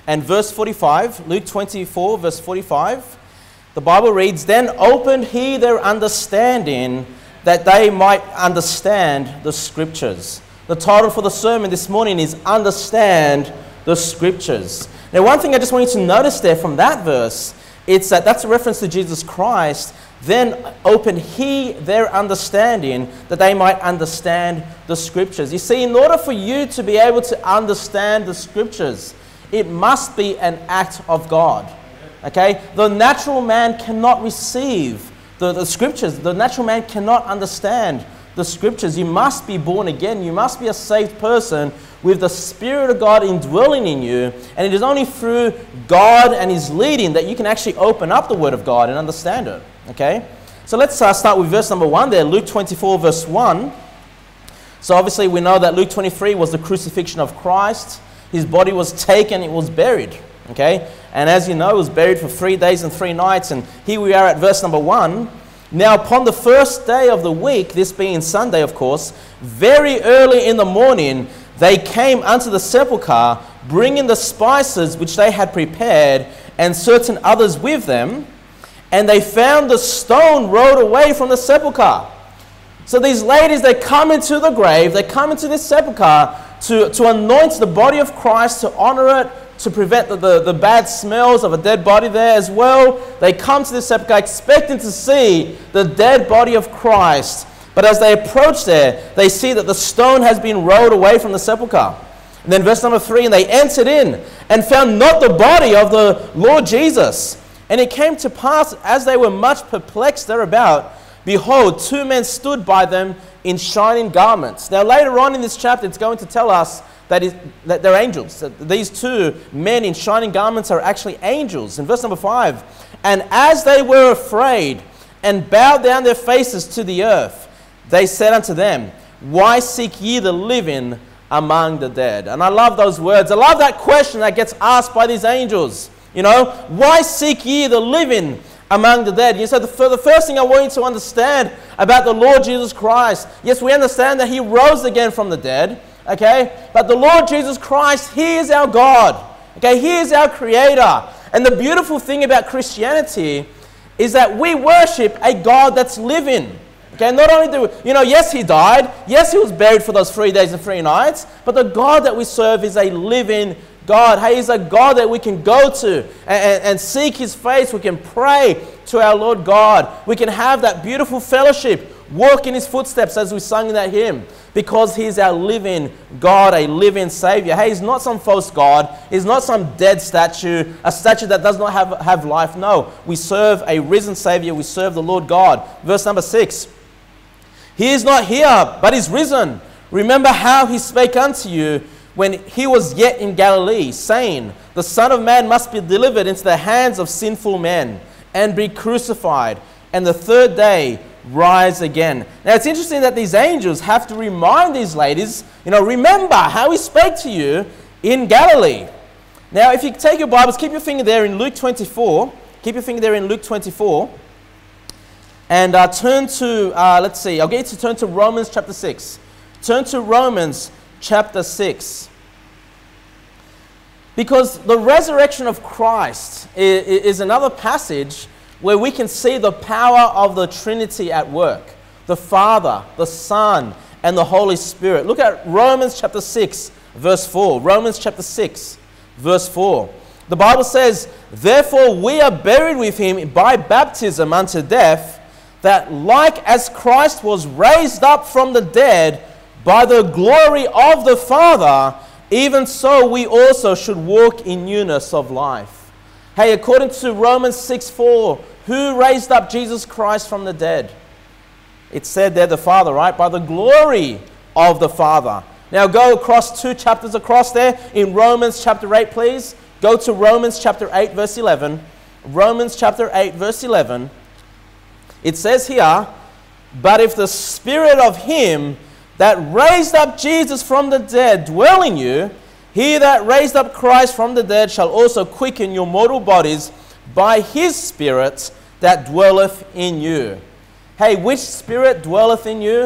and verse 45, Luke 24, verse 45, the Bible reads, "Then opened he their understanding, that they might understand the Scriptures." The title for the sermon this morning is "Understand the Scriptures." Now, one thing I just want you to notice there from that verse, it's that's a reference to Jesus Christ. Then opened he their understanding, that they might understand the Scriptures. You see, in order for you to be able to understand the Scriptures, it must be an act of God. Okay? The natural man cannot receive the Scriptures. The natural man cannot understand the Scriptures. You must be born again. You must be a saved person with the Spirit of God indwelling in you. And it is only through God and His leading that you can actually open up the Word of God and understand it. Okay? So let's start with verse number 1 there, Luke 24, verse 1. So obviously we know that Luke 23 was the crucifixion of Christ. His body was taken, it was buried. Okay? And as you know, it was buried for 3 days and 3 nights. And here we are at verse number 1. "Now upon the first day of the week," this being Sunday of course, "very early in the morning, they came unto the sepulchre, bringing the spices which they had prepared, and certain others with them. And they found the stone rolled away from the sepulchre." So these ladies, they come into the grave, they come into this sepulchre to anoint the body of Christ, to honor it, to prevent the bad smells of a dead body there as well. They come to this sepulchre expecting to see the dead body of Christ. But as they approach there, they see that the stone has been rolled away from the sepulchre. And then verse number 3, "And they entered in and found not the body of the Lord Jesus. And it came to pass, as they were much perplexed thereabout, behold, 2 men stood by them in shining garments." Now later on in this chapter, it's going to tell us that they're angels. That these 2 men in shining garments are actually angels. In verse number 5, "And as they were afraid and bowed down their faces to the earth, they said unto them, Why seek ye the living among the dead?" And I love those words. I love that question that gets asked by these angels. You know, "Why seek ye the living among the dead?" You said the first thing I want you to understand about the Lord Jesus Christ, yes, we understand that He rose again from the dead, okay? But the Lord Jesus Christ, He is our God, okay? He is our Creator. And the beautiful thing about Christianity is that we worship a God that's living. Okay, not only do we, yes, He died, yes, He was buried for those 3 days and 3 nights, but the God that we serve is a living God. Hey, He's a God that we can go to and seek His face. We can pray to our Lord God. We can have that beautiful fellowship, walk in His footsteps as we sung in that hymn, because He's our living God, a living Savior. Hey, He's not some false God. He's not some dead statue, a statue that does not have life. No, we serve a risen Savior. We serve the Lord God. Verse number 6, "He is not here, but is risen. Remember how He spake unto you when He was yet in Galilee, saying, The Son of Man must be delivered into the hands of sinful men, and be crucified, and the 3rd day rise again." Now it's interesting that these angels have to remind these ladies, remember how He spake to you in Galilee. Now if you take your Bibles, keep your finger there in Luke 24. Keep your finger there in Luke 24. And turn to, let's see, I'll get you to turn to Romans chapter 6. Turn to Romans chapter 6. Because the resurrection of Christ is another passage where we can see the power of the Trinity at work. The Father, the Son, and the Holy Spirit. Look at Romans chapter 6, verse 4. Romans chapter 6, verse 4. The Bible says, "Therefore we are buried with Him by baptism unto death, that like as Christ was raised up from the dead by the glory of the Father, even so we also should walk in newness of life." Hey, according to Romans 6:4, who raised up Jesus Christ from the dead? It said there the Father, right? By the glory of the Father. Now go across 2 chapters across there in Romans chapter 8, please. Go to Romans chapter 8, verse 11. Romans chapter 8, verse 11. It says here, "But if the Spirit of Him that raised up Jesus from the dead dwell in you, He that raised up Christ from the dead shall also quicken your mortal bodies by His Spirit that dwelleth in you." Hey, which Spirit dwelleth in you?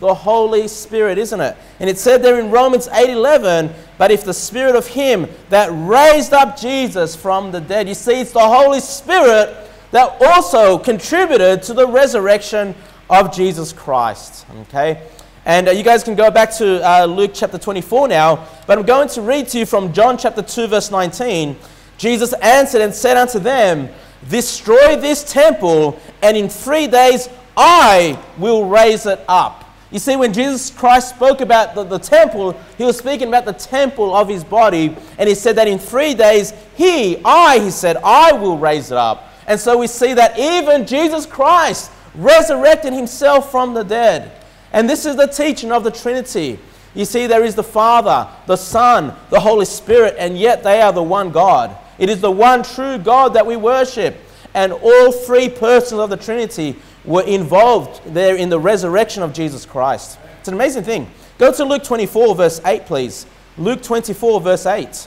the Holy Spirit, isn't it? And it said there in Romans 8:11, but if the Spirit of Him that raised up Jesus from the dead, you see, it's the Holy Spirit that also contributed to the resurrection of Jesus Christ. Okay? And you guys can go back to Luke chapter 24 now, but I'm going to read to you from John chapter 2 verse 19. Jesus answered and said unto them, destroy this temple, and in 3 days I will raise it up. You see, when Jesus Christ spoke about the temple, He was speaking about the temple of His body, and He said that in 3 days, He said, I will raise it up. And so we see that even Jesus Christ resurrected Himself from the dead. And this is the teaching of the Trinity. You see, there is the Father, the Son, the Holy Spirit, and yet they are the one God. It is the one true God that we worship. And all three persons of the Trinity were involved there in the resurrection of Jesus Christ. It's an amazing thing. Go to Luke 24 verse 8, please. Luke 24 verse 8.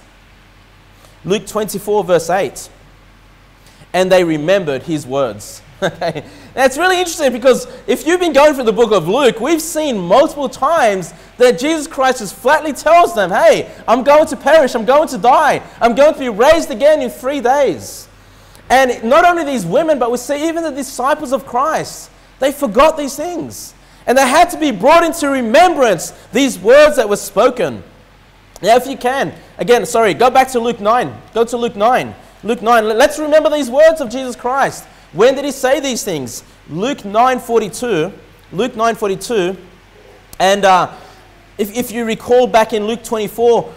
Luke 24 verse 8. And they remembered His words. Okay. Now it's really interesting because if you've been going through the book of Luke, we've seen multiple times that Jesus Christ just flatly tells them, hey, I'm going to perish, I'm going to die, I'm going to be raised again in 3 days. And not only these women, but we see even the disciples of Christ, they forgot these things. And they had to be brought into remembrance, these words that were spoken. Now if you can, again, go back to Luke 9. Go to Luke 9. Luke 9, let's remember these words of Jesus Christ. When did He say these things? Luke 9:42. Luke 9:42. And if you recall back in Luke 24,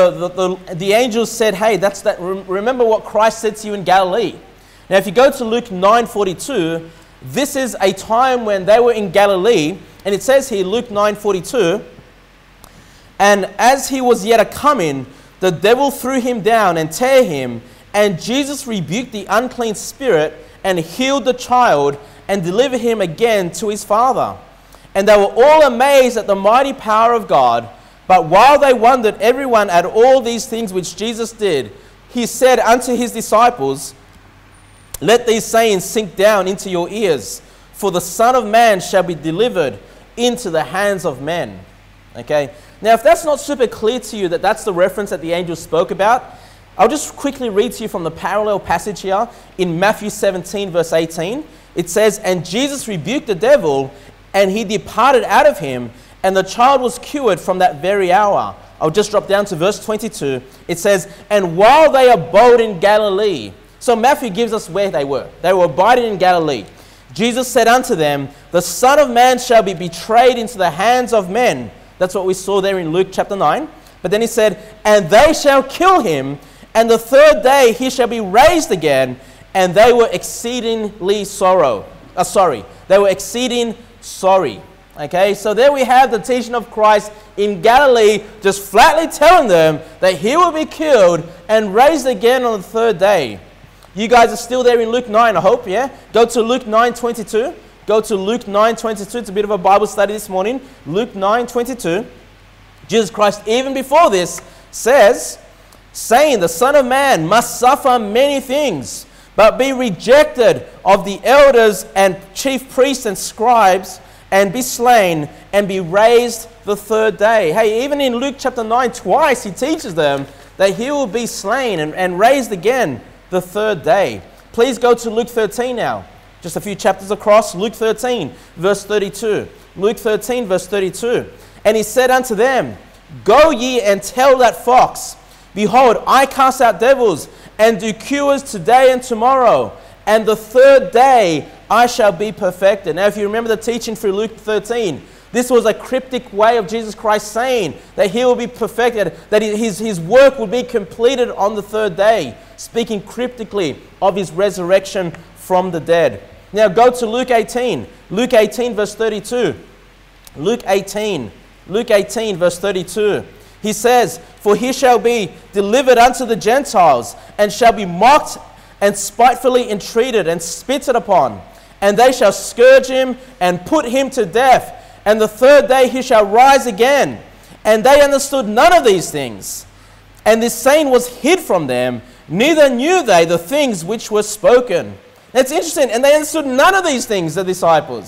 the angels said, hey, remember what Christ said to you in Galilee. Now if you go to Luke 9:42, this is a time when they were in Galilee, and it says here, Luke 9:42, and as He was yet a coming, the devil threw Him down and tear Him, and Jesus rebuked the unclean spirit and healed the child and delivered him again to his father. And they were all amazed at the mighty power of God. But while they wondered everyone at all these things which Jesus did, He said unto His disciples, let these sayings sink down into your ears, for the Son of Man shall be delivered into the hands of men. Okay. Now if that's not super clear to you that that's the reference that the angel spoke about, I'll just quickly read to you from the parallel passage here in Matthew 17 verse 18. It says, and Jesus rebuked the devil, and he departed out of him, and the child was cured from that very hour. I'll just drop down to verse 22. It says, and while they abode in Galilee. So Matthew gives us where they were. They were abiding in Galilee. Jesus said unto them, the Son of Man shall be betrayed into the hands of men. That's what we saw there in Luke chapter 9. But then He said, and they shall kill Him, and the third day He shall be raised again. And they were exceedingly sorry. They were exceeding sorry. Okay, so there we have the teaching of Christ in Galilee, just flatly telling them that He will be killed and raised again on the third day. You guys are still there in Luke 9, I hope, yeah? Go to Luke 9:22. Go to Luke 9:22. It's a bit of a Bible study this morning. Luke 9:22. Jesus Christ, even before this, says, saying, the Son of Man must suffer many things, but be rejected of the elders and chief priests and scribes, and be slain, and be raised the third day. Hey, even in Luke chapter 9, twice He teaches them that He will be slain and raised again the third day. Please go to Luke 13 now. Just a few chapters across. Luke 13, verse 32. Luke 13, verse 32. And He said unto them, go ye and tell that fox, behold, I cast out devils, and do cures today and tomorrow, and the third day I shall be perfected. Now if you remember the teaching through Luke 13, this was a cryptic way of Jesus Christ saying that He will be perfected, that his work will be completed on the third day, speaking cryptically of His resurrection from the dead. Now go to Luke 18. Luke 18 verse 32. Luke 18 verse 32. He says, for He shall be delivered unto the Gentiles, and shall be mocked and spitefully entreated and spitted upon. And they shall scourge Him and put Him to death. And the third day He shall rise again. And they understood none of these things. And this saying was hid from them, neither knew they the things which were spoken. That's interesting. And they understood none of these things, the disciples.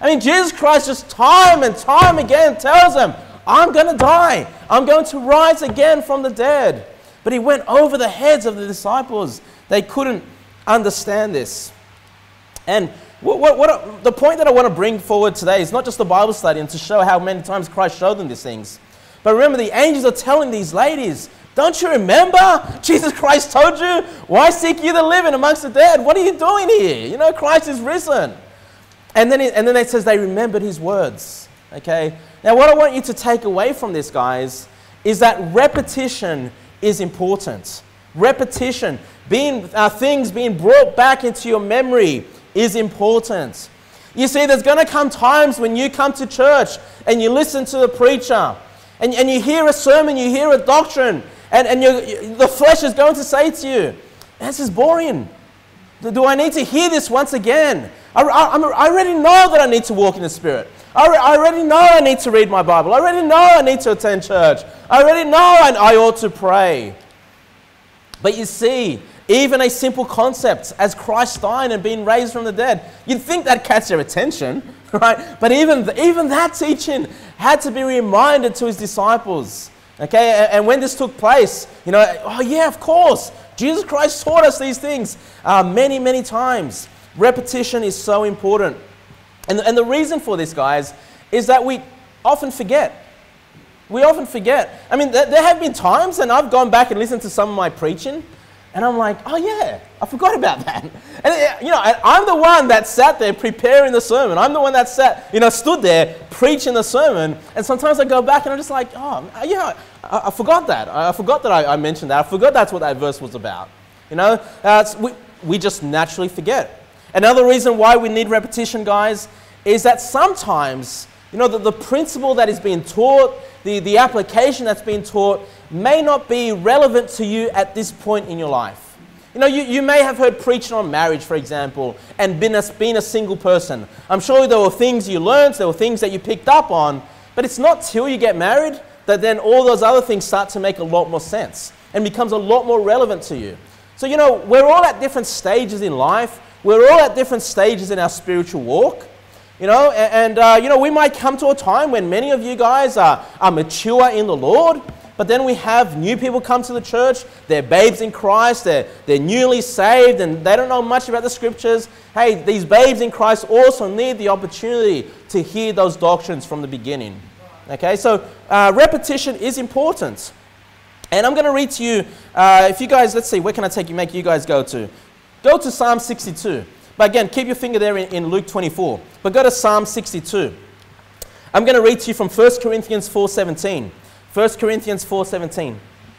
I mean, Jesus Christ just time and time again tells them, I'm going to die. I'm going to rise again from the dead. But he went over the heads of the disciples. They couldn't understand this. And the point that I want to bring forward today is not just the Bible study and to show how many times Christ showed them these things. But remember, the angels are telling these ladies, don't you remember? Jesus Christ told you, why seek you the living amongst the dead? What are you doing here? You know, Christ is risen. And then it says they remembered his words. Okay? Now, what I want you to take away from this, guys, is that repetition is important. Repetition, things being brought back into your memory is important. You see, there's going to come times when you come to church and you listen to the preacher and you hear a sermon, you hear a doctrine, and the flesh is going to say to you, this is boring. Do I need to hear this once again? I already know that I need to walk in the Spirit. I already know I need to read my Bible. I already know I need to attend church. I already know I ought to pray. But you see, even a simple concept as Christ dying and being raised from the dead, you'd think that'd catch their attention, right? But even that teaching had to be reminded to his disciples. Okay, and when this took place, oh yeah, of course, Jesus Christ taught us these things many, many times. Repetition is so important. And the reason for this, guys, is that we often forget. We often forget. I mean, there have been times, and I've gone back and listened to some of my preaching, and I'm like, oh yeah, I forgot about that. And I'm the one that sat there preparing the sermon. I'm the one that stood there preaching the sermon. And sometimes I go back and I'm just like, oh yeah, I forgot that. I forgot that I mentioned that. I forgot that's what that verse was about. We just naturally forget. Another reason why we need repetition, guys, is that sometimes, the principle that is being taught, the application that's being taught may not be relevant to you at this point in your life. You may have heard preaching on marriage, for example, and being a single person. I'm sure there were things you learned, there were things that you picked up on, but it's not till you get married that then all those other things start to make a lot more sense and becomes a lot more relevant to you. So, we're all at different stages in life. We're all at different stages in our spiritual walk. We might come to a time when many of you guys are mature in the Lord, but then we have new people come to the church. They're babes in Christ. They're newly saved, and they don't know much about the scriptures. Hey, these babes in Christ also need the opportunity to hear those doctrines from the beginning. Okay, so repetition is important. And I'm going to read to you, if you guys, let's see, where can I make you guys go to? Go to Psalm 62. But again, keep your finger there in Luke 24. But go to Psalm 62. I'm going to read to you from 1 Corinthians 4:17. 1 Corinthians 4:17.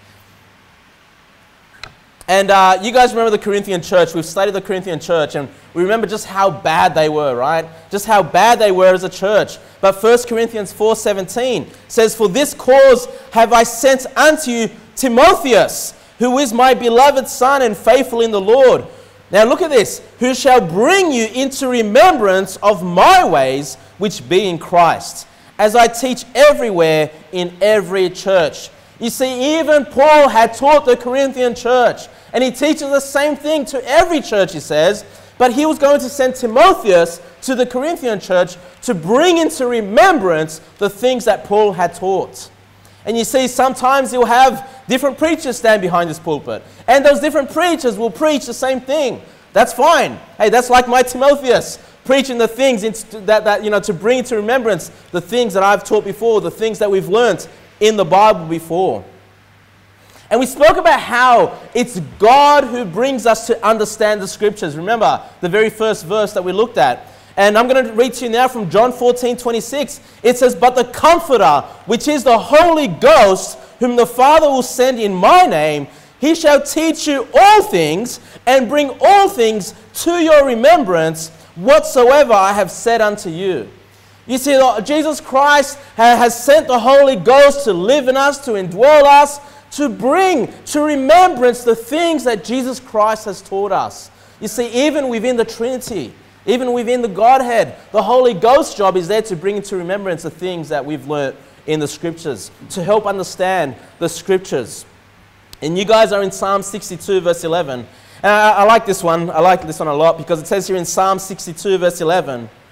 And you guys remember the Corinthian church. We've studied the Corinthian church, and we remember just how bad they were, right? Just how bad they were as a church. But 1 Corinthians 4:17 says, for this cause have I sent unto you Timotheus, who is my beloved son and faithful in the Lord. Now look at this. Who shall bring you into remembrance of my ways, which be in Christ, as I teach everywhere in every church. You see, even Paul had taught the Corinthian church, and he teaches the same thing to every church, he says, but he was going to send Timotheus to the Corinthian church to bring into remembrance the things that Paul had taught. And you see, sometimes you'll have different preachers stand behind this pulpit, and those different preachers will preach the same thing. That's fine. Hey, that's like my Timotheus, preaching the things to bring into remembrance the things that I've taught before, the things that we've learnt in the Bible before. And we spoke about how it's God who brings us to understand the scriptures. Remember the very first verse that we looked at. And I'm going to read to you now from John 14:26. It says, but the Comforter, which is the Holy Ghost, whom the Father will send in my name, he shall teach you all things and bring all things to your remembrance whatsoever I have said unto you. You see, Jesus Christ has sent the Holy Ghost to live in us, to indwell us, to bring to remembrance the things that Jesus Christ has taught us. You see, even within the Trinity, even within the Godhead, the Holy Ghost's job is there to bring into remembrance the things that we've learnt in the Scriptures, to help understand the Scriptures. And you guys are in Psalm 62, verse 11. And I like this one. I like this one a lot because it says here in Psalm 62, verse 11,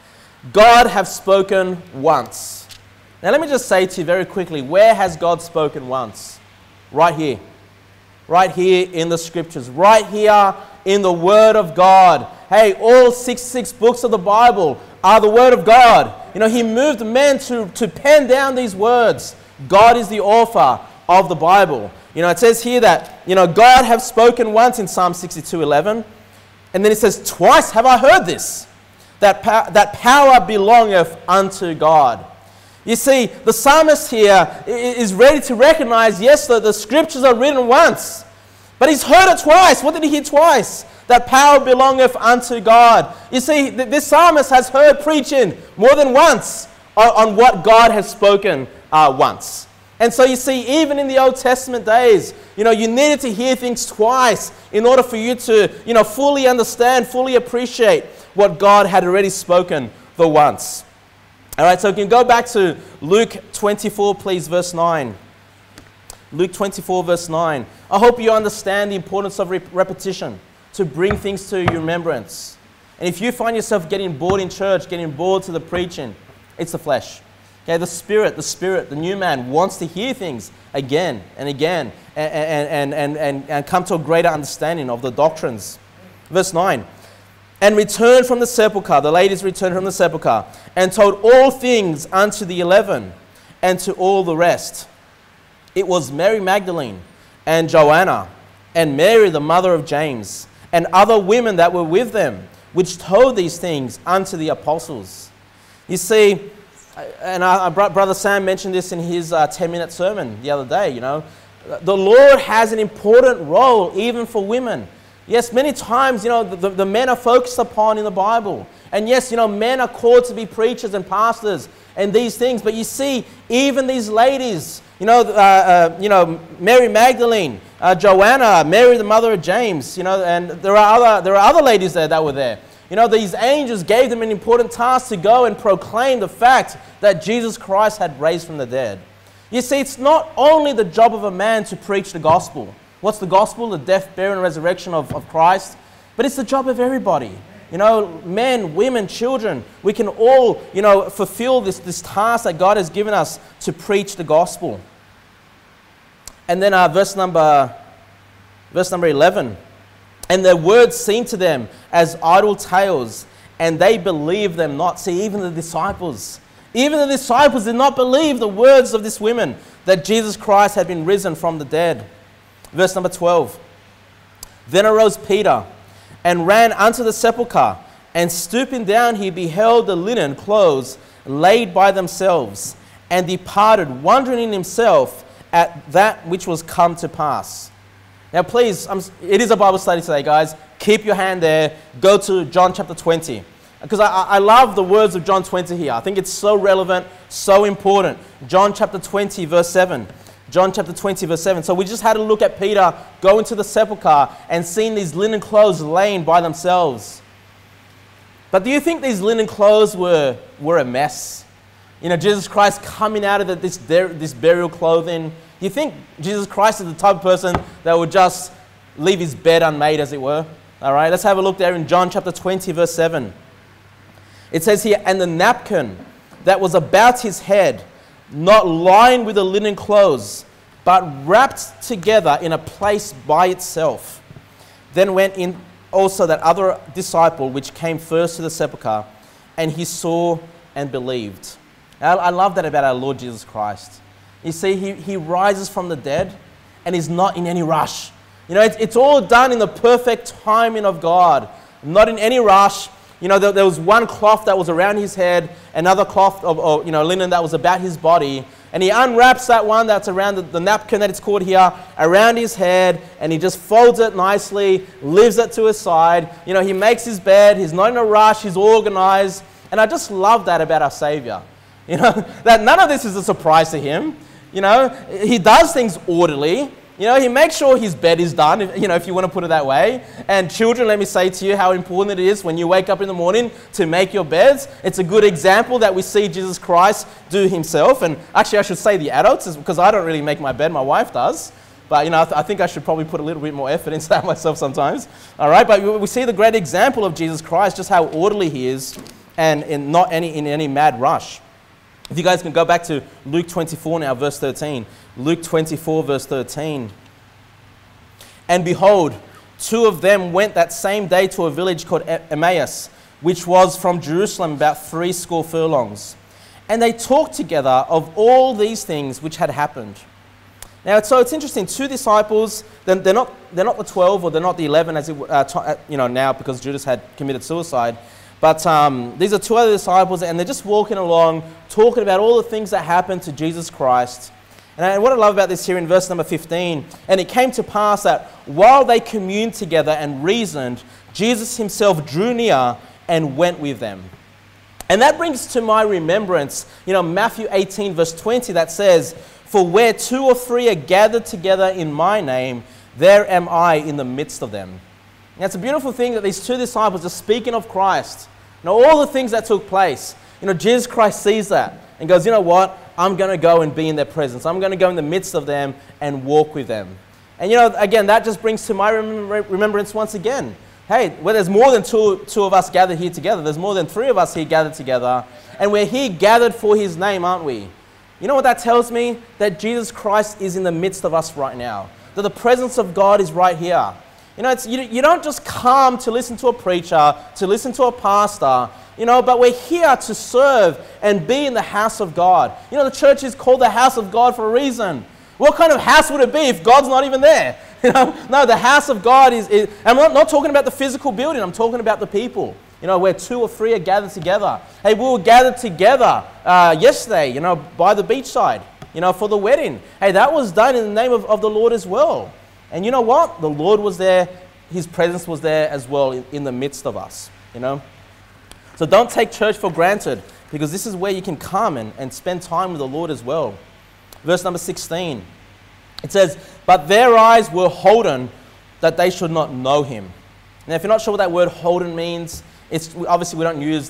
God have spoken once. Now let me just say to you very quickly, where has God spoken once? Right here. Right here in the scriptures. Right here in the Word of God. Hey, all 66 books of the Bible are the Word of God. You know, He moved men to pen down these words. God is the author of the Bible. You know, it says here that, you know, God have spoken once in Psalm 62:11. And then it says, twice have I heard this, that power belongeth unto God. You see, the psalmist here is ready to recognize, yes, the scriptures are written once, but he's heard it twice. What did he hear twice? That power belongeth unto God. You see, this psalmist has heard preaching more than once on what God has spoken once. And so you see, even in the Old Testament days, you know, you needed to hear things twice in order for you to, you know, fully understand, fully appreciate what God had already spoken the once. All right, so you can go back to Luke 24, please, verse 9. Luke 24, verse 9. I hope you understand the importance of repetition to bring things to your remembrance. And if you find yourself getting bored in church, getting bored to the preaching, it's the flesh. Okay, the spirit, the new man wants to hear things again and again and come to a greater understanding of the doctrines. Verse 9. And returned from the sepulchre, the ladies returned from the sepulchre, and told all things unto the 11 and to all the rest. It was Mary Magdalene and Joanna and Mary the mother of James and other women that were with them, which told these things unto the apostles. You see, and Brother Sam mentioned this in his 10-minute sermon the other day, you know. The Lord has an important role even for women. Yes, many times, you know, the men are focused upon in the Bible. And yes, you know, men are called to be preachers and pastors and these things. But you see, even these ladies, you know, Mary Magdalene, Joanna, Mary the mother of James, you know, and there are other ladies there that were there. You know, these angels gave them an important task to go and proclaim the fact that Jesus Christ had raised from the dead. You see, it's not only the job of a man to preach the gospel. What's the gospel? The death, burial, and resurrection of Christ. But it's the job of everybody. You know, men, women, children. We can all, you know, fulfill this task that God has given us to preach the gospel. And then verse number 11. And their words seemed to them as idle tales, and they believed them not. See, even the disciples did not believe the words of this women, that Jesus Christ had been risen from the dead. Verse number 12. Then arose Peter and ran unto the sepulchre, and stooping down he beheld the linen clothes laid by themselves, and departed, wondering in himself at that which was come to pass. Now please, it is a Bible study today, guys. Keep your hand there. Go to John chapter 20. Because I love the words of John 20 here. I think it's so relevant, so important. John chapter 20, verse 7. John chapter 20, verse 7. So we just had a look at Peter going to the sepulchre and seeing these linen clothes laying by themselves. But do you think these linen clothes were a mess? You know, Jesus Christ coming out of this burial clothing. Do you think Jesus Christ is the type of person that would just leave his bed unmade, as it were? All right, let's have a look there in John chapter 20, verse 7. It says here, and the napkin that was about his head, not lined with the linen clothes, but wrapped together in a place by itself. Then went in also that other disciple which came first to the sepulchre, and he saw and believed. I love that about our Lord Jesus Christ. You see, he rises from the dead and is not in any rush. You know, it's all done in the perfect timing of God, not in any rush. You know, there was one cloth that was around his head, another cloth of linen that was about his body, and he unwraps that one that's around the napkin that it's called here, around his head, and he just folds it nicely, leaves it to his side. You know, he makes his bed, he's not in a rush, he's organized, and I just love that about our Savior. You know, that none of this is a surprise to him. You know, he does things orderly. You know, he makes sure his bed is done, if you want to put it that way. And children, let me say to you how important it is when you wake up in the morning to make your beds. It's a good example that we see Jesus Christ do himself. And actually, I should say the adults, because I don't really make my bed, my wife does. But, you know, I think I should probably put a little bit more effort into that myself sometimes. All right, but we see the great example of Jesus Christ, just how orderly he is. and in any mad rush. If you guys can go back to Luke 24 now, verse 13. Luke 24, verse 13. And behold, two of them went that same day to a village called Emmaus, which was from Jerusalem about 80 furlongs. And they talked together of all these things which had happened. Now, so it's interesting. Two disciples. They're not the 12 or they're not the 11 as now, because Judas had committed suicide. But these are two other disciples, and they're just walking along, talking about all the things that happened to Jesus Christ. And what I love about this here in verse number 15, and it came to pass that while they communed together and reasoned, Jesus himself drew near and went with them. And that brings to my remembrance, Matthew 18, verse 20, that says, "For where 2 or 3 are gathered together in my name, there am I in the midst of them." And it's a beautiful thing that these two disciples are speaking of Christ. All the things that took place. Jesus Christ sees that and goes, you know what? I'm going to go and be in their presence. I'm going to go in the midst of them and walk with them. And again, that just brings to my remembrance once again. Hey, where there's more than two of us gathered here together, there's more than 3 of us here gathered together. And we're here gathered for his name, aren't we? You know what that tells me? That Jesus Christ is in the midst of us right now. That the presence of God is right here. You don't just come to listen to a preacher, to listen to a pastor, but we're here to serve and be in the house of God. The church is called the house of God for a reason. What kind of house would it be if God's not even there? No, the house of God is I'm not talking about the physical building, I'm talking about the people. Where 2 or 3 are gathered together. Hey, we were gathered together yesterday, by the beachside, for the wedding. Hey, that was done in the name of the Lord as well. And you know what? The Lord was there. His presence was there as well in the midst of us, So don't take church for granted, because this is where you can come and spend time with the Lord as well. Verse number 16. It says, "But their eyes were holden that they should not know him." Now, if you're not sure what that word holden means, obviously we don't use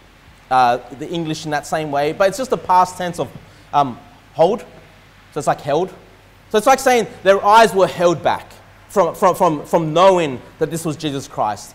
the English in that same way, but it's just the past tense of hold. So it's like held. So it's like saying their eyes were held back from knowing that this was Jesus Christ.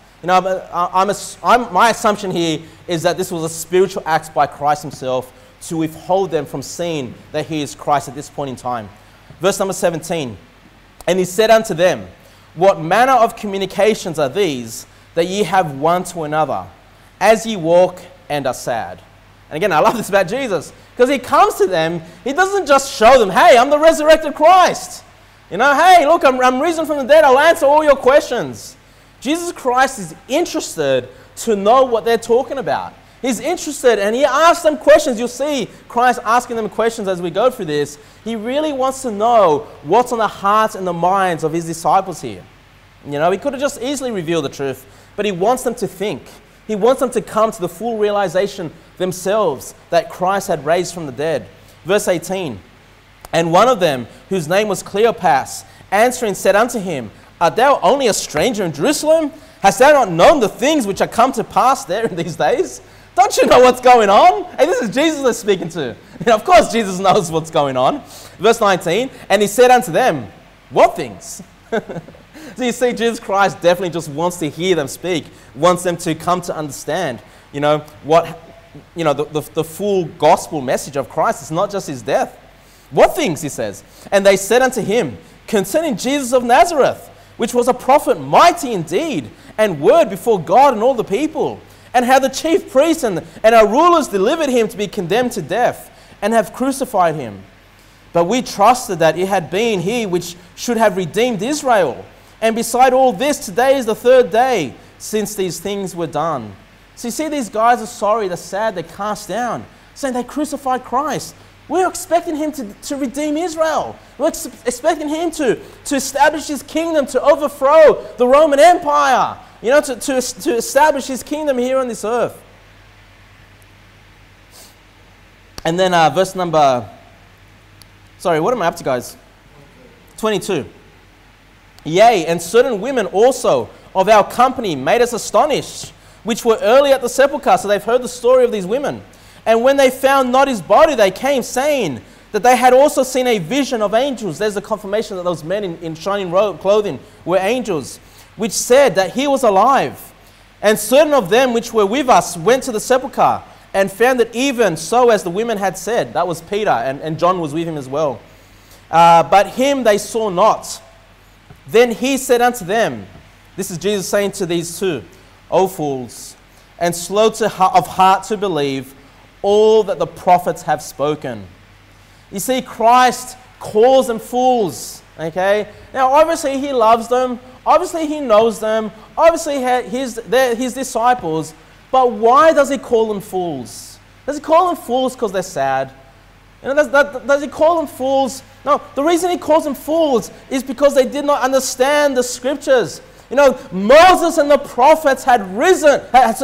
My assumption here is that this was a spiritual act by Christ himself to withhold them from seeing that he is Christ at this point in time. Verse number 17. "And he said unto them, What manner of communications are these that ye have one to another, as ye walk and are sad?" And again, I love this about Jesus, because he comes to them, he doesn't just show them, "Hey, I'm the resurrected Christ. Hey, look, I'm risen from the dead, I'll answer all your questions." Jesus Christ is interested to know what they're talking about. He's interested, and he asks them questions. You'll see Christ asking them questions as we go through this. He really wants to know what's on the hearts and the minds of his disciples here. He could have just easily revealed the truth, but he wants them to think. He wants them to come to the full realization themselves that Christ had raised from the dead. Verse 18. "And one of them, whose name was Cleopas, answering said unto him, Art thou only a stranger in Jerusalem? Hast thou not known the things which are come to pass there in these days?" Don't you know what's going on? Hey, this is Jesus they're speaking to. Of course Jesus knows what's going on. Verse 19. "And he said unto them, What things?" So you see, Jesus Christ definitely just wants to hear them speak, wants them to come to understand, the full gospel message of Christ. It's not just his death. "What things?" he says. "And they said unto him, Concerning Jesus of Nazareth, which was a prophet mighty indeed, and word before God and all the people, and how the chief priests and our rulers delivered him to be condemned to death, and have crucified him. But we trusted that it had been he which should have redeemed Israel. And beside all this, today is the 3rd day since these things were done." So you see, these guys are sorry, they're sad, they're cast down, saying they crucified Christ. We're expecting him to redeem Israel. We're expecting him to establish his kingdom, to overthrow the Roman Empire, to establish his kingdom here on this earth. And then verse number, what am I up to, guys? 22. "Yea, and certain women also of our company made us astonished, which were early at the sepulchre." So they've heard the story of these women. "And when they found not his body, they came, saying that they had also seen a vision of angels." There's the confirmation that those men in shining clothing were angels, "which said that he was alive. And certain of them which were with us went to the sepulchre, and found it even so as the women had said. That was Peter, and John was with him as well. But him they saw not. Then he said unto them," this is Jesus saying to these two, "O fools, and slow of heart to believe all that the prophets have spoken." You see, Christ calls them fools. Okay? Now, obviously, he loves them. Obviously, he knows them. Obviously, they're his disciples. But why does he call them fools? Does he call them fools because they're sad? You know, does he call them fools? No, the reason he calls them fools is because they did not understand the scriptures. You know, Moses and the prophets had written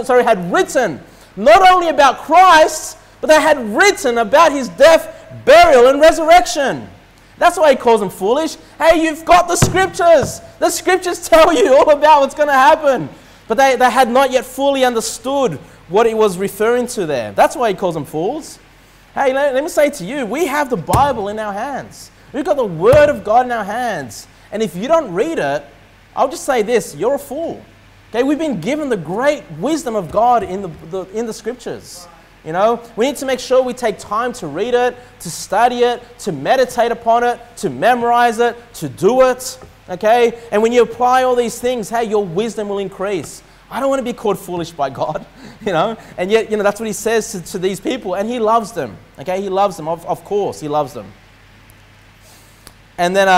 not only about Christ, but they had written about his death, burial, and resurrection. That's why he calls them foolish. Hey, you've got the scriptures. The scriptures tell you all about what's going to happen. But they had not yet fully understood what he was referring to there. That's why he calls them fools. Hey, let me say to you, we have the Bible in our hands. We've got the Word of God in our hands. And if you don't read it, I'll just say this, you're a fool. Okay, we've been given the great wisdom of God in the scriptures. You know, we need to make sure we take time to read it, to study it, to meditate upon it, to memorize it, to do it. Okay? And when you apply all these things, hey, your wisdom will increase. I don't want to be called foolish by God, you know, and yet, you know, that's what he says to these people, and he loves them. Okay? He loves them, of course, he loves them. And then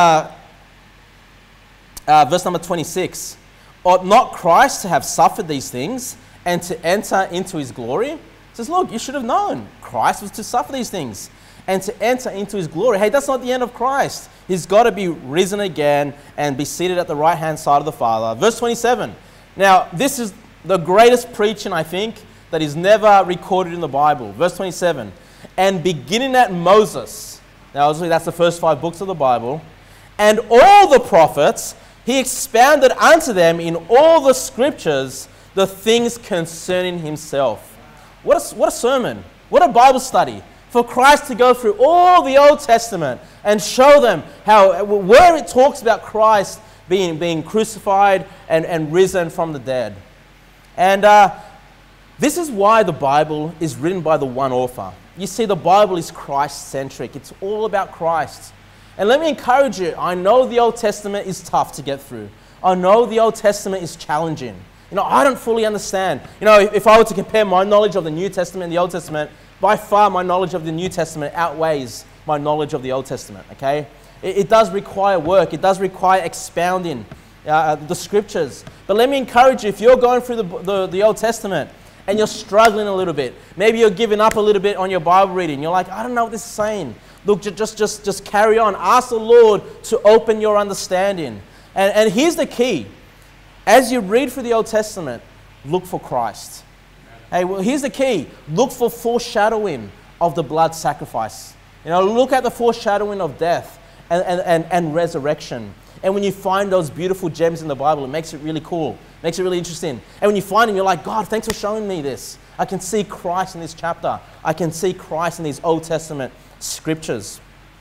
verse number 26, ought not Christ to have suffered these things and to enter into his glory? He says, look, you should have known Christ was to suffer these things and to enter into his glory. Hey, that's not the end of Christ. He's got to be risen again and be seated at the right-hand side of the Father. Verse 27. Now, this is the greatest preaching, I think, that is never recorded in the Bible. Verse 27. And beginning at Moses, now obviously that's the first 5 books of the Bible, and all the prophets, he expounded unto them in all the scriptures the things concerning himself. What a sermon. What a Bible study. For Christ to go through all the Old Testament and show them where it talks about Christ being crucified and risen from the dead. And this is why the Bible is written by the one author. You see, the Bible is Christ-centric. It's all about Christ. And let me encourage you, I know the Old Testament is tough to get through. I know the Old Testament is challenging. You know, I don't fully understand. You know, if I were to compare my knowledge of the New Testament and the Old Testament, by far my knowledge of the New Testament outweighs my knowledge of the Old Testament, okay? It does require work. It does require expounding the scriptures. But let me encourage you, if you're going through the Old Testament and you're struggling a little bit, maybe you're giving up a little bit on your Bible reading, you're like, I don't know what this is saying. Look, just carry on. Ask the Lord to open your understanding. And here's the key. As you read through the Old Testament, look for Christ. Hey, well, here's the key. Look for foreshadowing of the blood sacrifice. You know, look at the foreshadowing of death and resurrection. And when you find those beautiful gems in the Bible, it makes it really cool. Makes it really interesting. And when you find them, you're like, God, thanks for showing me this. I can see Christ in this chapter. I can see Christ in these Old Testament scriptures.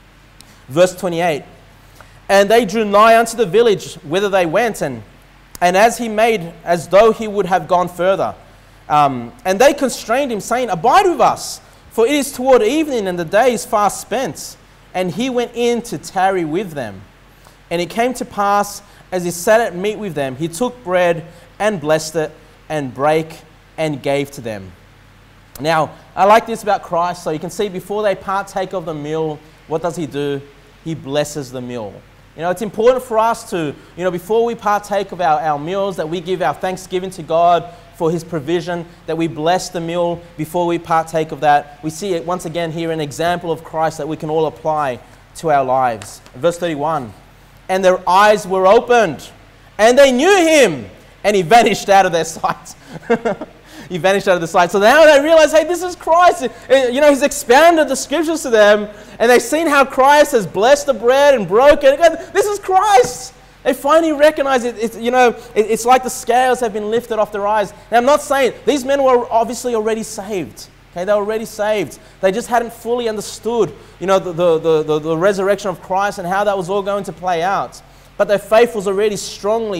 Verse 28. And they drew nigh unto the village whither they went, and as he made as though he would have gone further. And they constrained him, saying, Abide with us, for it is toward evening, and the day is far spent. And he went in to tarry with them. And it came to pass, as he sat at meat with them, he took bread and blessed it, and brake and gave to them. Now, I like this about Christ. So you can see before they partake of the meal, what does he do? He blesses the meal. You know, it's important for us to, you know, before we partake of our meals, that we give our thanksgiving to God for his provision, that we bless the meal before we partake of that. We see it once again here, an example of Christ that we can all apply to our lives. Verse 31, and their eyes were opened, and they knew him, and he vanished out of their sight. He vanished out of the sight. So now they realize, hey, this is Christ. You know, he's expounded the scriptures to them, and they've seen how Christ has blessed the bread and broken it. This is Christ. They finally recognize it. It's like the scales have been lifted off their eyes. Now, I'm not saying these men were obviously already saved. Okay, they were already saved. They just hadn't fully understood, you know, the resurrection of Christ and how that was all going to play out. But their faith was already strongly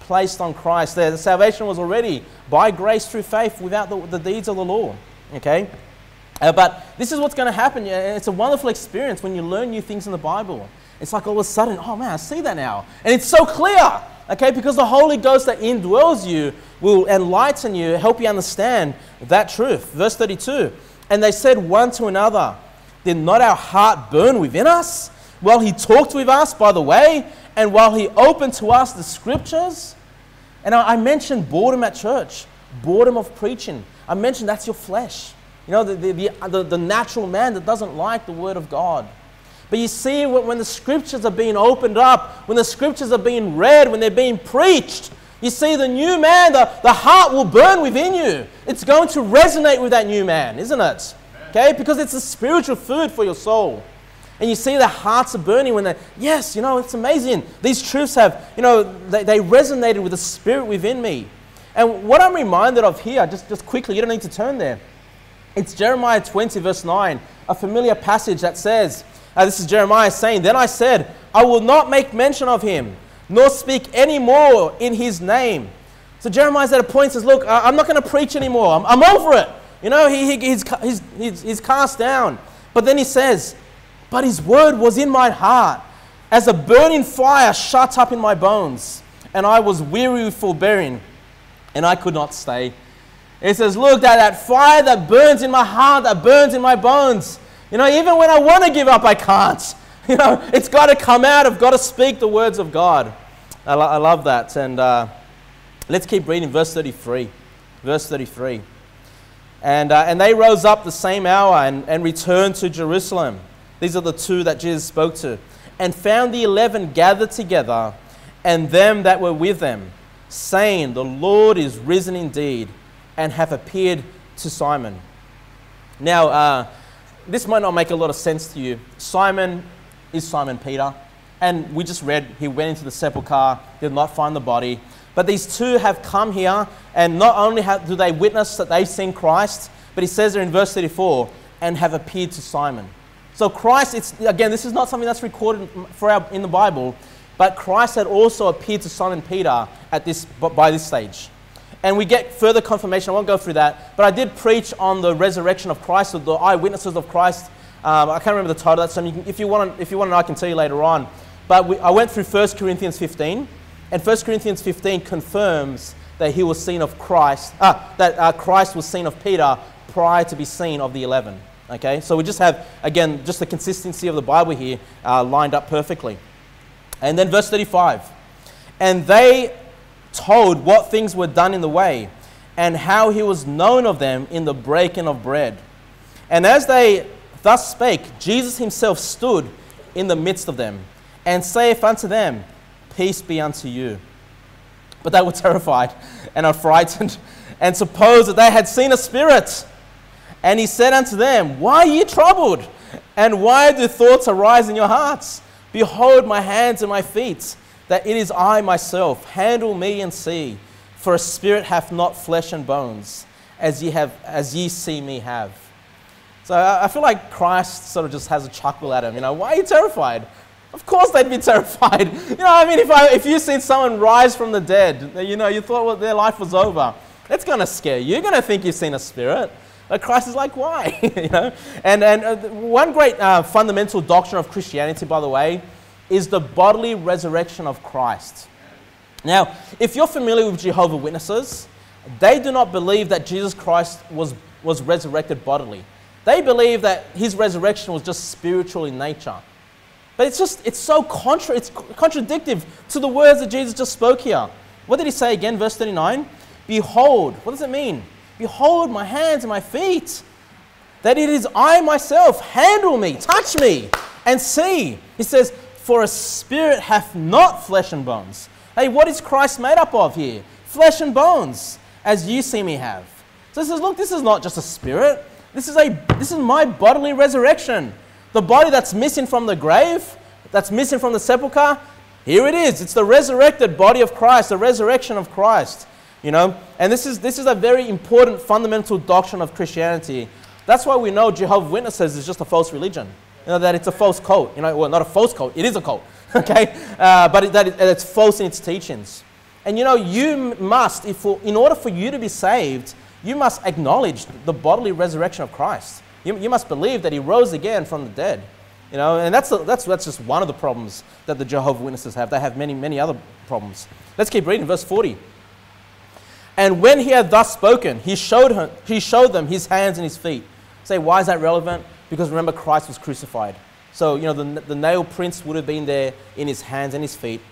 placed on Christ. The salvation was already by grace through faith without the deeds of the law. Okay? But this is what's going to happen. It's a wonderful experience when you learn new things in the Bible. It's like all of a sudden, oh man, I see that now. And it's so clear, okay? Because the Holy Ghost that indwells you will enlighten you, help you understand that truth. Verse 32, and they said one to another, did not our heart burn within us while he talked with us by the way and while he opened to us the scriptures? And I mentioned boredom at church, boredom of preaching. I mentioned that's your flesh. You know, the natural man that doesn't like the word of God. But you see, when the scriptures are being opened up, when the scriptures are being read, when they're being preached, you see the new man, the heart will burn within you. It's going to resonate with that new man, isn't it? Okay, because it's a spiritual food for your soul. And you see the hearts are burning when they, yes, you know, it's amazing. These truths have, you know, they resonated with the spirit within me. And what I'm reminded of here, just quickly, you don't need to turn there. It's Jeremiah 20 verse 9, a familiar passage that says, this is Jeremiah saying, then I said, I will not make mention of him, nor speak any more in his name. So Jeremiah's at a point says, look, I'm not going to preach anymore. I'm over it. You know, he's cast down. But then he says, but his word was in my heart, as a burning fire shut up in my bones. And I was weary with forbearing, and I could not stay. It says, look, that fire that burns in my heart, that burns in my bones. You know, even when I want to give up, I can't. You know, it's got to come out. I've got to speak the words of God. I love that. And let's keep reading verse 33. Verse 33. And they rose up the same hour and returned to Jerusalem. These are the two that Jesus spoke to. And found the 11 gathered together, and them that were with them, saying, the Lord is risen indeed, and hath appeared to Simon. Now, this might not make a lot of sense to you. Simon is Simon Peter. And we just read, he went into the sepulchre, did not find the body. But these two have come here, and not only do they witness that they've seen Christ, but he says there in verse 34, and have appeared to Simon. So Christ, again, this is not something that's recorded in the Bible, but Christ had also appeared to Simon Peter by this stage. And we get further confirmation. I won't go through that. But I did preach on the resurrection of Christ, or the eyewitnesses of Christ. I can't remember the title of that sermon. If you want to know, I can tell you later on. But I went through 1 Corinthians 15. And 1 Corinthians 15 confirms that he was seen of Christ, Christ was seen of Peter prior to be seen of the 11. Okay? So we just have, again, just the consistency of the Bible here lined up perfectly. And then verse 35. And they told what things were done in the way, and how he was known of them in the breaking of bread. And as they thus spake, Jesus himself stood in the midst of them, and saith unto them, peace be unto you. But they were terrified and affrighted, and supposed that they had seen a spirit. And he said unto them, why are ye troubled? And why do thoughts arise in your hearts? Behold my hands and my feet, that it is I myself. Handle me and see. For a spirit hath not flesh and bones, as ye see me have. So I feel like Christ sort of just has a chuckle at him. You know, why are you terrified? Of course they'd be terrified. You know, I mean, if you've seen someone rise from the dead, you know, you thought their life was over, it's going to scare you. You're going to think you've seen a spirit. But Christ is like, why? You know, and one great fundamental doctrine of Christianity, by the way, is the bodily resurrection of Christ. Now, if you're familiar with Jehovah's Witnesses, they do not believe that Jesus Christ was resurrected bodily. They believe that his resurrection was just spiritual in nature. But it's so contradictory to the words that Jesus just spoke here. What did he say again, verse 39? Behold, what does it mean? Behold my hands and my feet, that it is I myself. Handle me, touch me, and see. He says, for a spirit hath not flesh and bones. Hey, what is Christ made up of here? Flesh and bones, as you see me have. So he says, look, this is not just a spirit. This is my bodily resurrection. The body that's missing from the grave, that's missing from the sepulchre, here it is. It's the resurrected body of Christ, the resurrection of Christ. You know, and this is a very important fundamental doctrine of Christianity. That's why we know Jehovah's Witnesses is just a false religion. You know, that it's a false cult. You know, well, not a false cult. It is a cult. Okay, but it's false in its teachings. And you must, in order for you to be saved, you must acknowledge the bodily resurrection of Christ. You must believe that he rose again from the dead. And that's just one of the problems that the Jehovah's Witnesses have. They have many, many other problems. Let's keep reading, verse 40. And when he had thus spoken, he showed them his hands and his feet. Say, why is that relevant? Because remember, Christ was crucified. So, the nail prints would have been there in his hands and his feet.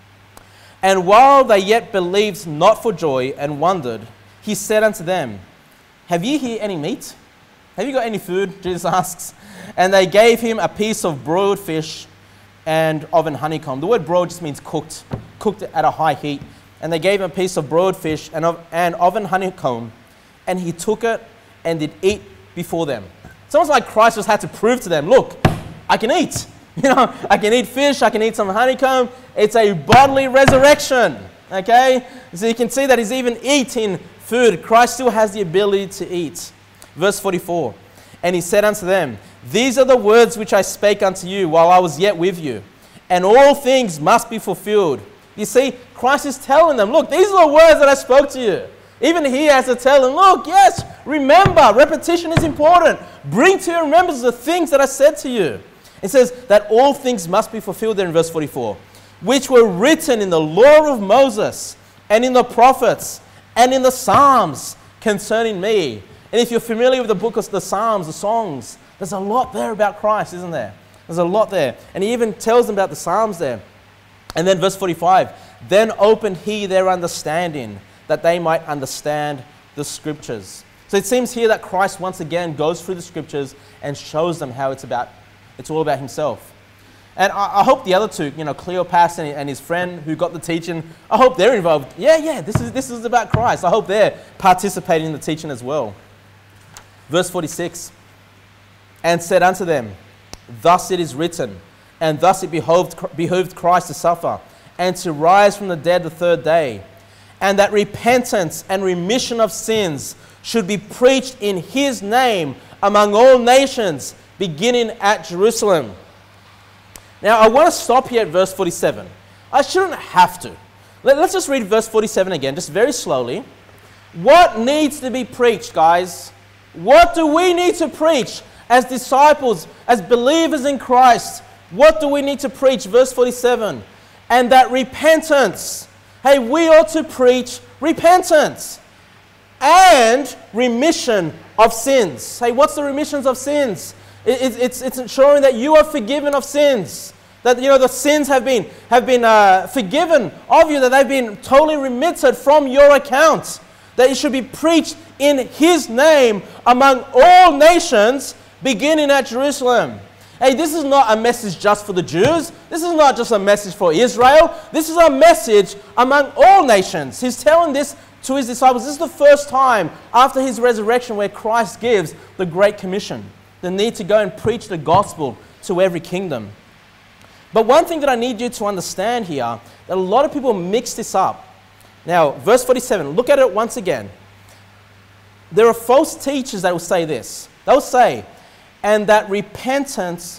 And while they yet believed not for joy and wondered, he said unto them, have ye here any meat? Have you got any food? Jesus asks. And they gave him a piece of broiled fish and of an honeycomb. The word broiled just means cooked at a high heat. And they gave him a piece of broiled fish and of an honeycomb. And he took it and did eat before them. It's almost like Christ just had to prove to them, look, I can eat. I can eat fish, I can eat some honeycomb. It's a bodily resurrection, okay? So you can see that he's even eating food. Christ still has the ability to eat. Verse 44, and he said unto them, these are the words which I spake unto you while I was yet with you, and all things must be fulfilled. You see, Christ is telling them, look, these are the words that I spoke to you. Even he has to tell them, look, yes, remember, repetition is important. Bring to your remembrance the things that I said to you. It says that all things must be fulfilled there in verse 44, which were written in the law of Moses and in the prophets and in the Psalms concerning me. And if you're familiar with the book of the Psalms, the songs, there's a lot there about Christ, isn't there? There's a lot there. And he even tells them about the Psalms there. And then verse 45, then opened he their understanding, that they might understand the scriptures. So it seems here that Christ once again goes through the scriptures and shows them how it's all about himself. And I hope the other two, Cleopas and his friend who got the teaching, I hope they're involved. Yeah, this is about Christ. I hope they're participating in the teaching as well. Verse 46, and said unto them, thus it is written, and thus it behooved Christ to suffer, and to rise from the dead the third day, and that repentance and remission of sins should be preached in his name among all nations, beginning at Jerusalem. Now, I want to stop here at verse 47. I shouldn't have to. Let's just read verse 47 again, just very slowly. What needs to be preached, guys? What do we need to preach as disciples, as believers in Christ? What do we need to preach? Verse 47. And that repentance. Hey, we ought to preach repentance and remission of sins. Hey, what's the remissions of sins? It's ensuring that you are forgiven of sins. That, the sins have been forgiven of you, that they've been totally remitted from your account. That it should be preached in his name among all nations, beginning at Jerusalem. Hey, this is not a message just for the Jews. This is not just a message for Israel. This is a message among all nations. He's telling this to his disciples. This is the first time after his resurrection where Christ gives the Great Commission, the need to go and preach the gospel to every kingdom. But one thing that I need you to understand here, that a lot of people mix this up. Now, verse 47, look at it once again. There are false teachers that will say this. They'll say, and that repentance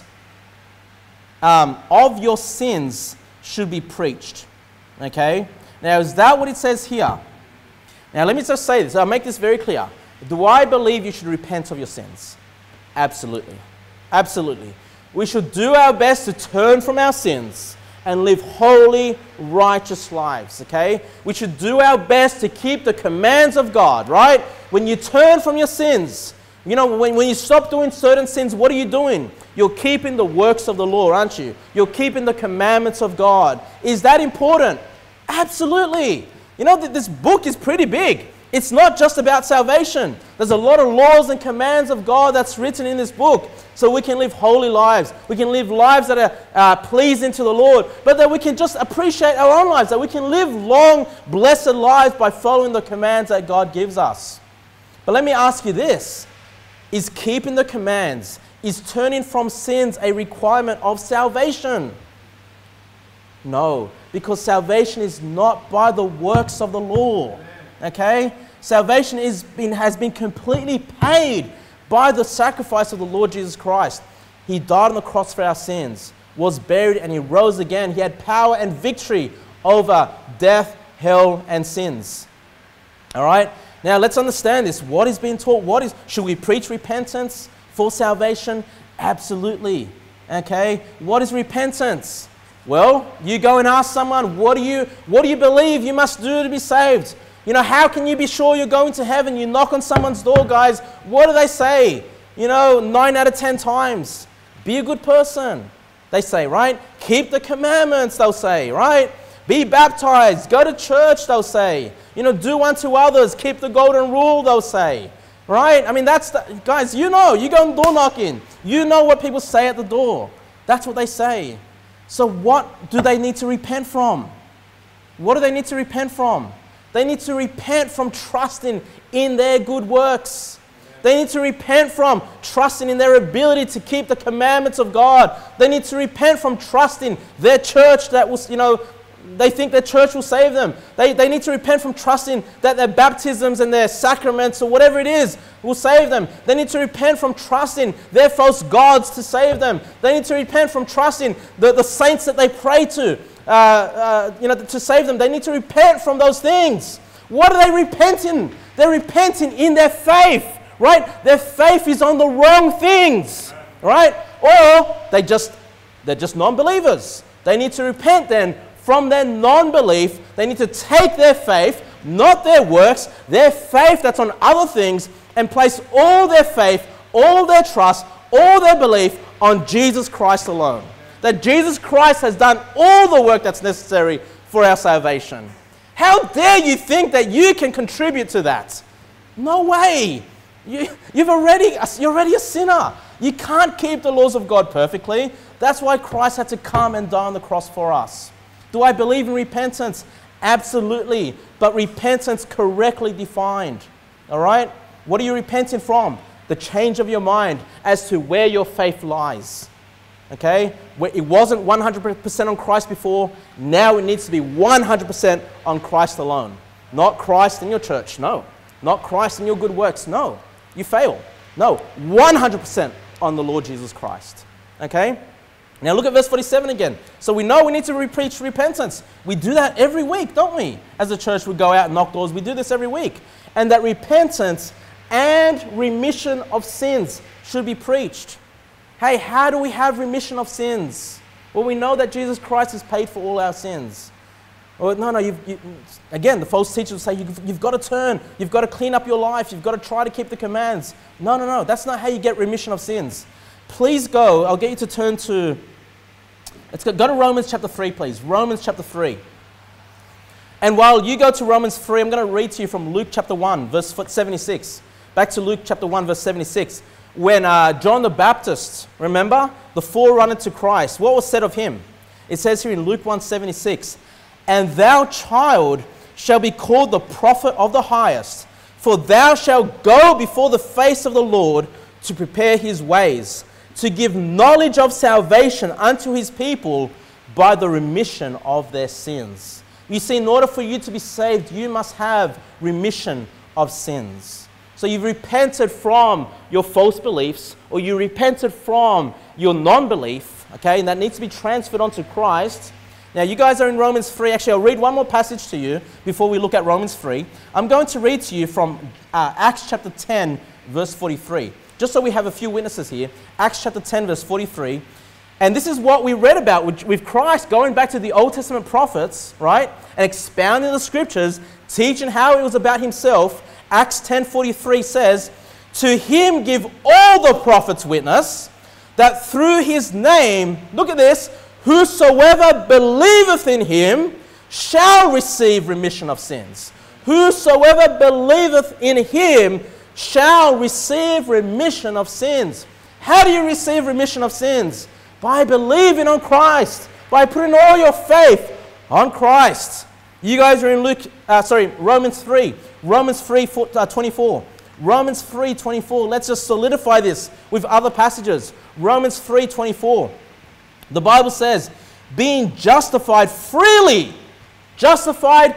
of your sins should be preached. Okay? Now, is that what it says here? Now, let me just say this. I'll make this very clear. Do I believe you should repent of your sins? Absolutely. Absolutely. We should do our best to turn from our sins and live holy, righteous lives, okay? We should do our best to keep the commands of God, right? When you turn from your sins, when you stop doing certain sins, what are you doing? You're keeping the works of the Lord, aren't you? You're keeping the commandments of God. Is that important? Absolutely. This book is pretty big. It's not just about salvation. There's a lot of laws and commands of God that's written in this book. So we can live holy lives. We can live lives that are pleasing to the Lord. But that we can just appreciate our own lives. That we can live long, blessed lives by following the commands that God gives us. But let me ask you this. Is keeping the commands, is turning from sins a requirement of salvation? No. Because salvation is not by the works of the law. Okay? Salvation has been completely paid by the sacrifice of the Lord Jesus Christ. He died on the cross for our sins, was buried, and he rose again. He had power and victory over death, hell, and sins. All right? Now let's understand this. What is being taught? Should we preach repentance for salvation? Absolutely. Okay? What is repentance? Well, you go and ask someone, what do you believe you must do to be saved? You know, how can you be sure you're going to heaven? You knock on someone's door, guys. What do they say? 9 out of 10 times. Be a good person, they say, right? Keep the commandments, they'll say, right? Be baptized. Go to church, they'll say. Do unto others. Keep the golden rule, they'll say. Right? I mean, guys, you go and door knocking. You know what people say at the door. That's what they say. So what do they need to repent from? What do they need to repent from? They need to repent from trusting in their good works. They need to repent from trusting in their ability to keep the commandments of God. They need to repent from trusting their church that will, they think their church will save them. They need to repent from trusting that their baptisms and their sacraments or whatever it is will save them. They need to repent from trusting their false gods to save them. They need to repent from trusting the saints that they pray to, to save them. They need to repent from those things. What are they repenting? They're repenting in their faith, right? Their faith is on the wrong things, right? Or they're just non-believers. They need to repent then from their non-belief. They need to take their faith, not their works, their faith that's on other things, and place all their faith, all their trust, all their belief on Jesus Christ alone. That Jesus Christ has done all the work that's necessary for our salvation. How dare you think that you can contribute to that? No way. You're already a sinner. You can't keep the laws of God perfectly. That's why Christ had to come and die on the cross for us. Do I believe in repentance? Absolutely. But repentance correctly defined. All right? What are you repenting from? The change of your mind as to where your faith lies. Okay? Where it wasn't 100% on Christ before, now it needs to be 100% on Christ alone. Not Christ in your church, no. Not Christ in your good works, no. You fail. No, 100% on the Lord Jesus Christ. Okay? Now look at verse 47 again. So we know we need to preach repentance. We do that every week, don't we? As a church, we go out and knock doors. We do this every week. And that repentance and remission of sins should be preached. Hey, how do we have remission of sins? Well, we know that Jesus Christ has paid for all our sins. Well, no, again, the false teachers will say you've got to turn, you've got to clean up your life, you've got to try to keep the commands. No, that's not how you get remission of sins. Please go, I'll get you to turn to, go to Romans chapter 3, please. Romans chapter 3. And while you go to Romans 3, I'm going to read to you from Luke chapter 1, verse 76. Back to Luke chapter 1, verse 76. When John the Baptist, remember, the forerunner to Christ, what was said of him? It says here in Luke 1:76, "And thou, child, shall be called the prophet of the highest, for thou shalt go before the face of the Lord to prepare his ways, to give knowledge of salvation unto his people by the remission of their sins." You see, in order for you to be saved, you must have remission of sins. So you've repented from your false beliefs, or you repented from your non-belief, okay, and that needs to be transferred onto Christ. Now, you guys are in Romans 3. Actually, I'll read one more passage to you before we look at Romans 3. I'm going to read to you from Acts chapter 10, verse 43. Just so we have a few witnesses here. Acts chapter 10, verse 43. And this is what we read about with Christ going back to the Old Testament prophets, right? And expounding the scriptures, teaching how it was about himself. Acts 10:43 says, "To him give all the prophets witness, that through his name," look at this, "whosoever believeth in him shall receive remission of sins." Whosoever believeth in him shall receive remission of sins. How do you receive remission of sins? By believing on Christ, by putting all your faith on Christ. You guys are in Romans 3. Romans 3:24. Romans 3:24. Let's just solidify this with other passages. Romans 3:24. The Bible says, "Being justified freely." Justified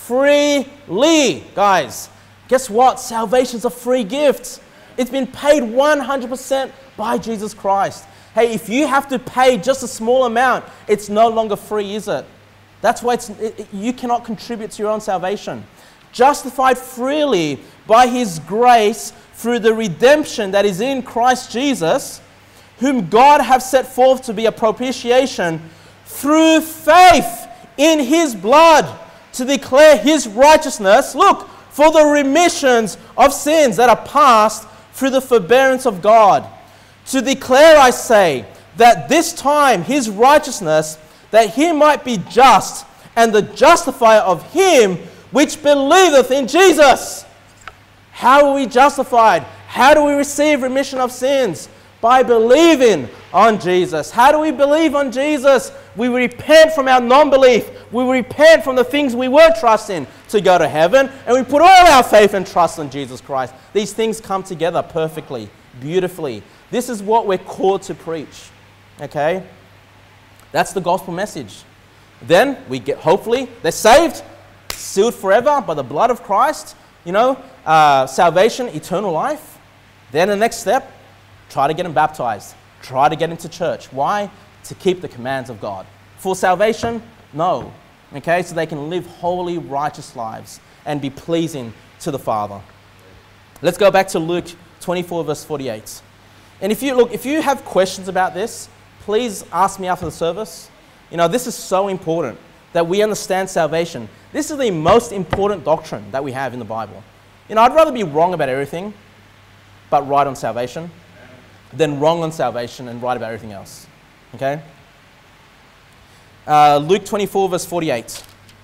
freely. Guys, guess what? Salvation's a free gift. It's been paid 100% by Jesus Christ. Hey, if you have to pay just a small amount, it's no longer free, is it? That's why you cannot contribute to your own salvation. Justified freely by His grace through the redemption that is in Christ Jesus, whom God hath set forth to be a propitiation through faith in His blood, to declare His righteousness, look, for the remissions of sins that are past through the forbearance of God. To declare, I say, that this time His righteousness, that He might be just and the justifier of him which believeth in Jesus. How are we justified? How do we receive remission of sins? By believing on Jesus. How do we believe on Jesus? We repent from our non-belief. We repent from the things we were trusting to go to heaven, and we put all our faith and trust in Jesus Christ. These things come together perfectly, beautifully. This is what we're called to preach. Okay? That's the gospel message. Then we get, hopefully, they're saved, sealed forever by the blood of Christ. Salvation, eternal life. Then the next step, try to get them baptized. Try to get into church. Why? To keep the commands of God. For salvation? No. Okay, so they can live holy, righteous lives and be pleasing to the Father. Let's go back to Luke 24, verse 48. And if you have questions about this, please ask me after the service. This is so important that we understand salvation. This is the most important doctrine that we have in the Bible. I'd rather be wrong about everything, but right on salvation, than wrong on salvation and right about everything else. Okay? Luke 24, verse 48.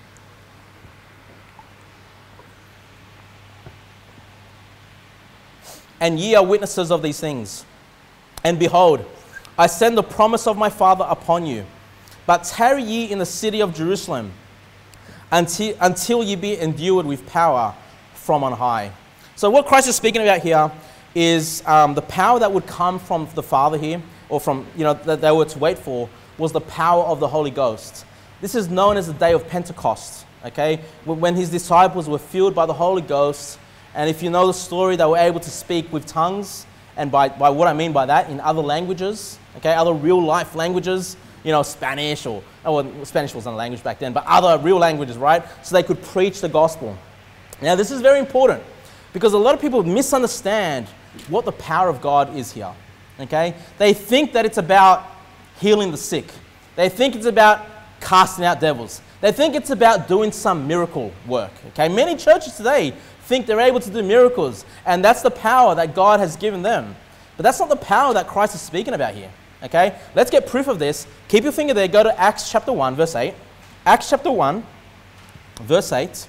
And ye are witnesses of these things. And behold, I send the promise of my Father upon you. But tarry ye in the city of Jerusalem until ye be endued with power from on high. So what Christ is speaking about here is the power that would come from the Father here, or from, that they were to wait for, was the power of the Holy Ghost. This is known as the day of Pentecost, okay? When his disciples were filled by the Holy Ghost, and if you know the story, they were able to speak with tongues, and by what I mean by that, in other languages, okay, other real life languages, Spanish Spanish wasn't a language back then, but other real languages, right? So they could preach the gospel. Now, this is very important because a lot of people misunderstand what the power of God is here, okay? They think that it's about healing the sick. They think it's about casting out devils. They think it's about doing some miracle work, okay? Many churches today think they're able to do miracles, and that's the power that God has given them. But that's not the power that Christ is speaking about here. Okay, let's get proof of this. Keep your finger there. Go to Acts chapter 1, verse 8. Acts chapter 1, verse 8.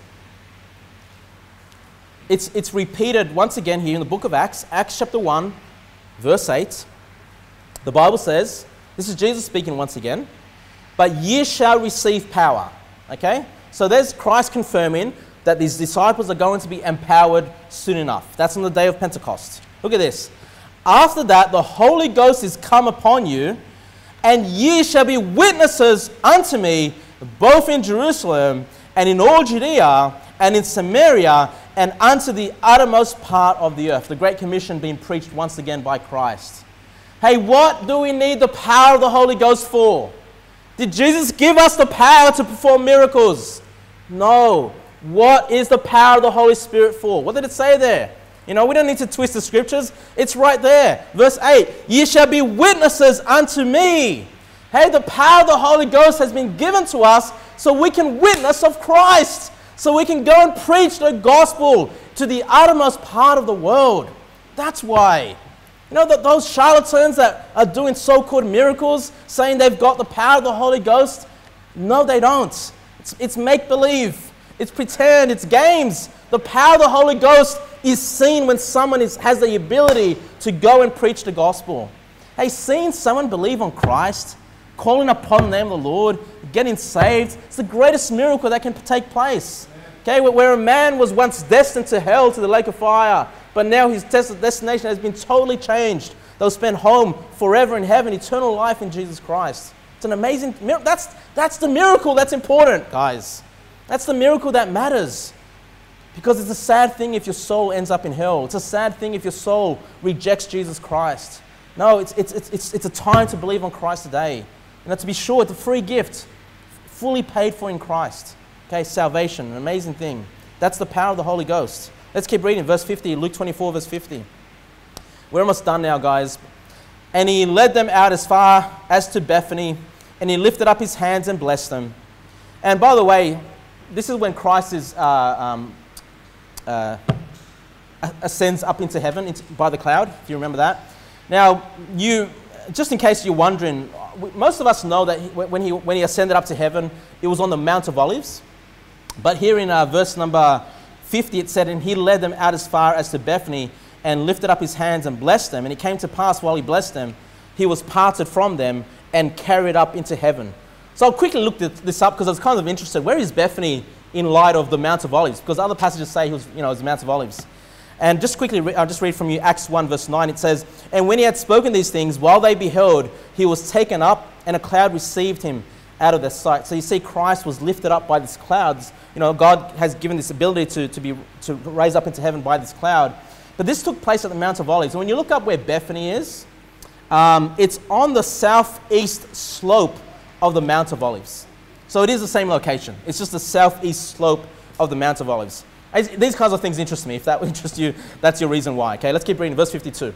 It's repeated once again here in the book of Acts. Acts chapter 1, verse 8. The Bible says, this is Jesus speaking once again, but ye shall receive power. Okay, so there's Christ confirming that these disciples are going to be empowered soon enough. That's on the day of Pentecost. Look at this. After that, the Holy Ghost is come upon you, and ye shall be witnesses unto me, both in Jerusalem and in all Judea and in Samaria and unto the uttermost part of the earth. The Great Commission being preached once again by Christ. Hey, what do we need the power of the Holy Ghost for? Did Jesus give us the power to perform miracles? No. What is the power of the Holy Spirit for? What did it say there? We don't need to twist the scriptures. It's right there. Verse 8, ye shall be witnesses unto me. Hey, the power of the Holy Ghost has been given to us so we can witness of Christ. So we can go and preach the gospel to the uttermost part of the world. That's why. Those charlatans that are doing so-called miracles, saying they've got the power of the Holy Ghost, no, they don't. It's make-believe. It's pretend. It's games. The power of the Holy Ghost is seen when someone has the ability to go and preach the gospel. Hey, seeing someone believe on Christ, calling upon the name of the Lord, getting saved, it's the greatest miracle that can take place. Okay, where a man was once destined to hell, to the lake of fire, but now his destination has been totally changed. They'll spend home forever in heaven, eternal life in Jesus Christ. It's an amazing miracle. That's the miracle that's important, guys. That's the miracle that matters. Because it's a sad thing if your soul ends up in hell. It's a sad thing if your soul rejects Jesus Christ. No, it's a time to believe on Christ today. To be sure, it's a free gift fully paid for in Christ. Okay, salvation, an amazing thing. That's the power of the Holy Ghost. Let's keep reading, verse 50, Luke 24, verse 50. We're almost done now, guys. And he led them out as far as to Bethany, and he lifted up his hands and blessed them. And by the way, this is when Christ ascends up into heaven by the cloud, if you remember that. Now, just in case you're wondering, most of us know that when he ascended up to heaven, it was on the Mount of Olives. But here in verse number 50, it said, and he led them out as far as to Bethany and lifted up his hands and blessed them. And it came to pass while he blessed them, he was parted from them and carried up into heaven. So I'll quickly look this up because I was kind of interested. Where is Bethany in light of the Mount of Olives? Because other passages say it was the Mount of Olives. And just quickly, I'll just read from you Acts 1 verse 9. It says, and when he had spoken these things, while they beheld, he was taken up, and a cloud received him out of their sight. So you see, Christ was lifted up by these clouds. God has given this ability to raise up into heaven by this cloud. But this took place at the Mount of Olives. And when you look up where Bethany is, it's on the southeast slope of the Mount of Olives. So it is the same location. It's just the southeast slope of the Mount of Olives. These kinds of things interest me. If that interests you, that's your reason why. Okay, let's keep reading. Verse 52.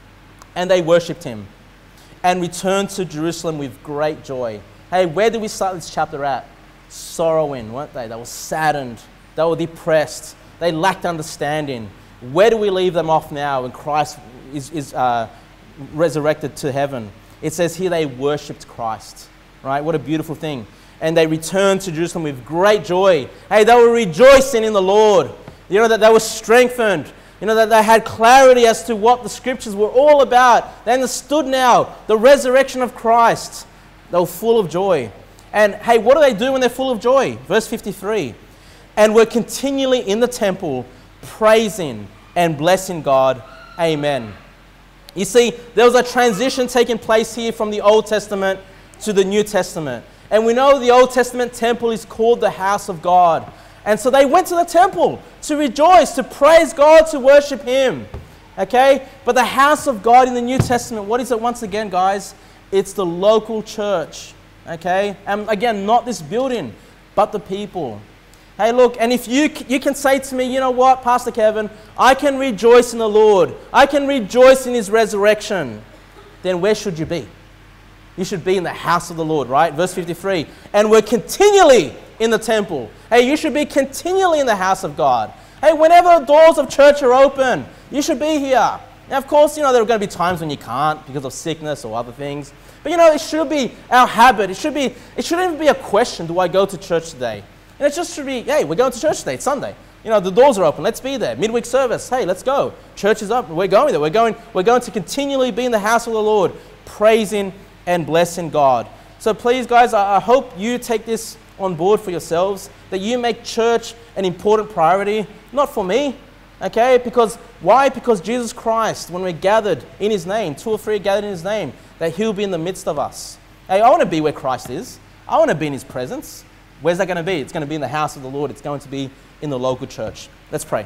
And they worshipped him and returned to Jerusalem with great joy. Hey, where did we start this chapter at? Sorrowing, weren't they? They were saddened. They were depressed. They lacked understanding. Where do we leave them off now when Christ is resurrected to heaven? It says here they worshipped Christ. Right? What a beautiful thing. And they returned to Jerusalem with great joy. Hey, they were rejoicing in the Lord. That they were strengthened. That they had clarity as to what the scriptures were all about. They understood now the resurrection of Christ. They were full of joy. And hey, what do they do when they're full of joy? Verse 53. And were continually in the temple, praising and blessing God. Amen. You see, there was a transition taking place here from the Old Testament to the New Testament. And we know the Old Testament temple is called the house of God. And so they went to the temple to rejoice, to praise God, to worship him. Okay? But the house of God in the New Testament, what is it once again, guys? It's the local church. Okay? And again, not this building, but the people. Hey, look, and if you can say to me, you know what, Pastor Kevin, I can rejoice in the Lord. I can rejoice in his resurrection. Then where should you be? You should be in the house of the Lord, right? Verse 53. And we're continually in the temple. Hey, you should be continually in the house of God. Hey, whenever doors of church are open, you should be here. Now, of course, there are going to be times when you can't because of sickness or other things. But, it should be our habit. It shouldn't even be a question, do I go to church today? And it just should be, hey, we're going to church today. It's Sunday. The doors are open. Let's be there. Midweek service. Hey, let's go. Church is up. We're going there. We're going to continually be in the house of the Lord, praising and blessing God. So please, guys, I hope you take this on board for yourselves, that you make church an important priority, not for me, okay? Because why? Because Jesus Christ, when we're gathered in his name, 2 or 3 are gathered in his name, that he'll be in the midst of us. Hey, I want to be where Christ is. I want to be in his presence. Where's that going to be? It's going to be in the house of the Lord. It's going to be in the local church. Let's pray.